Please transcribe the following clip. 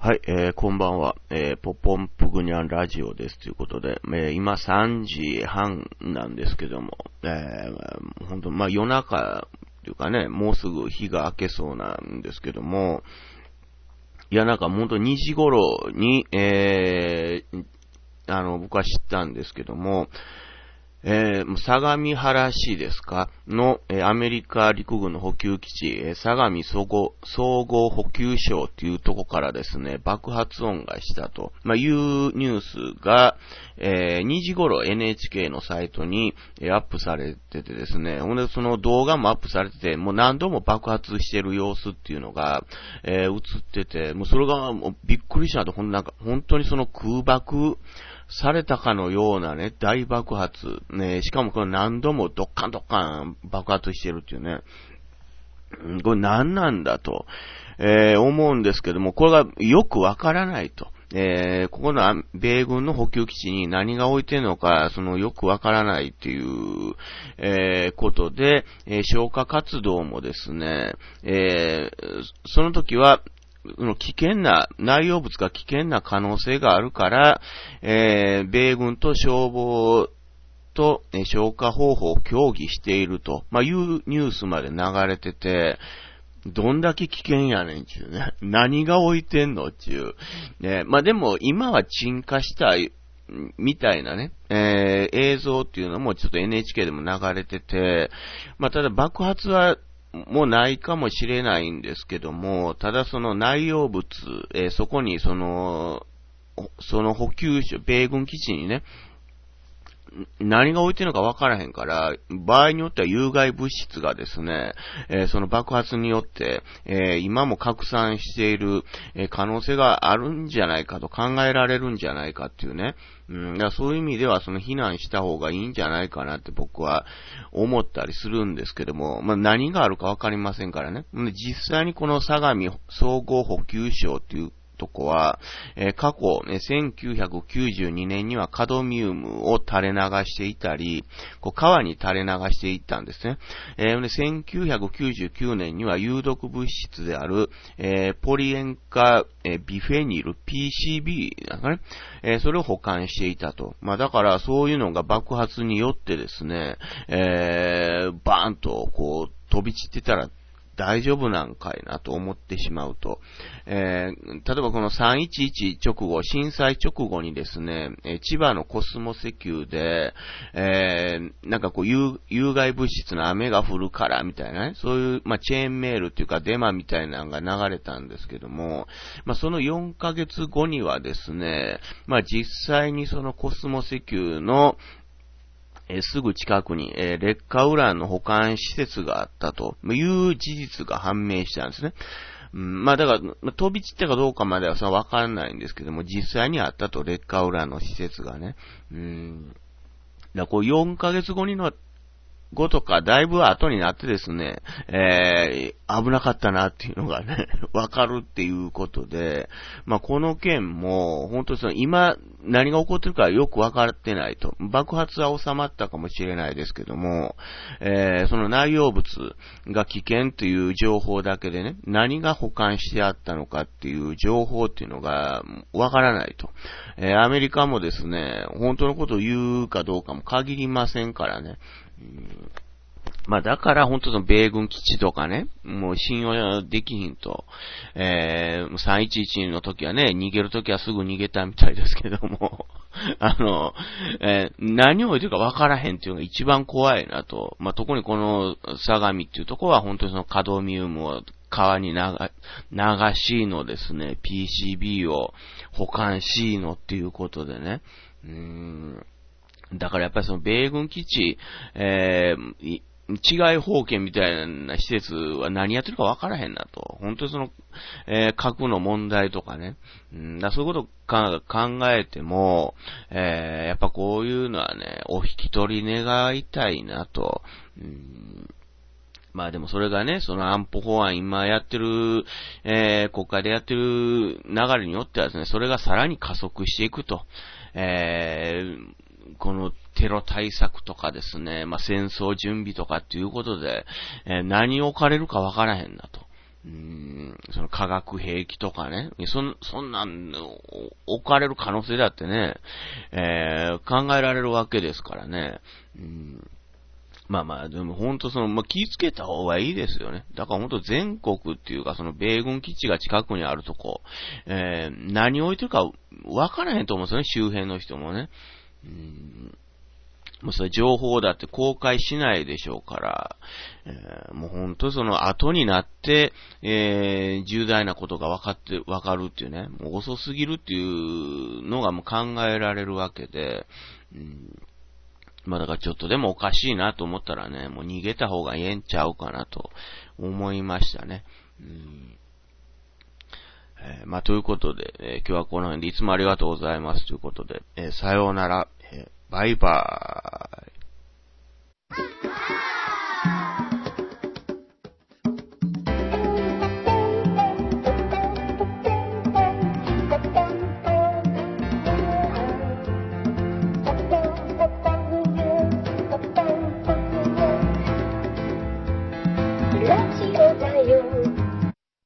はい、こんばんは。ポポンプグニャンラジオですということで、今3時半なんですけども、本当夜中というかね、もうすぐ日が明けそうなんですけども、いや、本当2時頃に、僕は知ったんですけども、相模原市ですかの、アメリカ陸軍の補給基地、相模総合補給省というとこからですね、爆発音がしたと、いうニュースが、2時頃 NHK のサイトに、アップされててですね、ほんでその動画もアップされてて、もう何度も爆発してる様子っていうのが、映ってて、もうそれがもうびっくりしたと、本当にその空爆、されたかのようなね、大爆発。ね、しかもこれ何度もドッカンドッカン爆発してるっていうね。これ何なんだと、思うんですけども、これがよくわからないと。ここの米軍の補給基地に何が置いてるのか、よくわからないっていう、ことで、消火活動もですね、その時は、内容物が危険な可能性があるから、米軍と消防と、消火方法を協議していると、いうニュースまで流れてて、どんだけ危険やねんちゅうね。何が置いてんのっちゅう。ね、でも今は鎮火したみたいなね、映像っていうのもちょっと NHK でも流れてて、ただ爆発はもうないかもしれないんですけども、ただその内容物、そこにその補給所、米軍基地にね、何が置いてるのか分からへんから、場合によっては有害物質がですね、その爆発によって、今も拡散している、可能性があるんじゃないかと考えられるんじゃないかっていうね。だからそういう意味では避難した方がいいんじゃないかなって僕は思ったりするんですけども、何があるか分かりませんからね。実際にこの相模総合補給省っていうとこは、過去、1992年にはカドミウムを垂れ流していたり、川に垂れ流していったんですね。1999年には有毒物質である、ポリ塩化、ビフェニル PCB なんかね、それを保管していたと。だからそういうのが爆発によってですね、バーンと飛び散ってたら大丈夫なんかいなと思ってしまうと、例えばこの311直後、震災直後にですね、千葉のコスモ石油で、有害物質の雨が降るからみたいなね、そういう、チェーンメールっていうかデマみたいなのが流れたんですけども、その4ヶ月後にはですね、実際にそのコスモ石油のすぐ近くに、劣化ウランの保管施設があったという事実が判明したんですね。だから、飛び散ったかどうかまではわかんないんですけども、実際にあったと、劣化ウランの施設がね。4ヶ月後とか、だいぶ後になってですね、危なかったなっていうのがね、わかるっていうことで、この件も、本当に今、何が起こってるかよくわかってないと。爆発は収まったかもしれないですけども、その内容物が危険という情報だけでね、何が保管してあったのかっていう情報っていうのがわからないと。アメリカもですね、本当のことを言うかどうかも限りませんからね。だから本当の米軍基地とかね、もう信用できひんと、311の時はね、逃げる時はすぐ逃げたみたいですけども、何を置いてるか分からへんっていうのが一番怖いなと。特にこの相模っていうところは本当にそのカドミウムを川に流しのですね、PCB を保管しのっていうことでね、だからやっぱりその米軍基地、治外法権みたいな施設は何やってるか分からへんなと。本当に核の問題とかね。そういうことを考えても、やっぱこういうのはね、お引き取り願いたいなと。でもそれがね、その安保法案今やってる、国会でやってる流れによってはですね、それがさらに加速していくと。このテロ対策とかですね、戦争準備とかっていうことで、何を置かれるかわからへんなと。 その化学兵器とかね、そんなん置かれる可能性だってね、考えられるわけですからね。でも本当気ぃつけた方がいいですよね。だから本当全国っていうか、その米軍基地が近くにあるとこ、何置いてるか分からへんと思うんですよね、周辺の人もね。もうそれ情報だって公開しないでしょうから、もう本当その後になって、重大なことが分かるっていうね、もう遅すぎるっていうのがもう考えられるわけで、だからちょっとでもおかしいなと思ったらね、もう逃げた方がええんちゃうかなと思いましたね。ということで、今日はこの辺でいつもありがとうございますということで、さようなら、バイバーイ。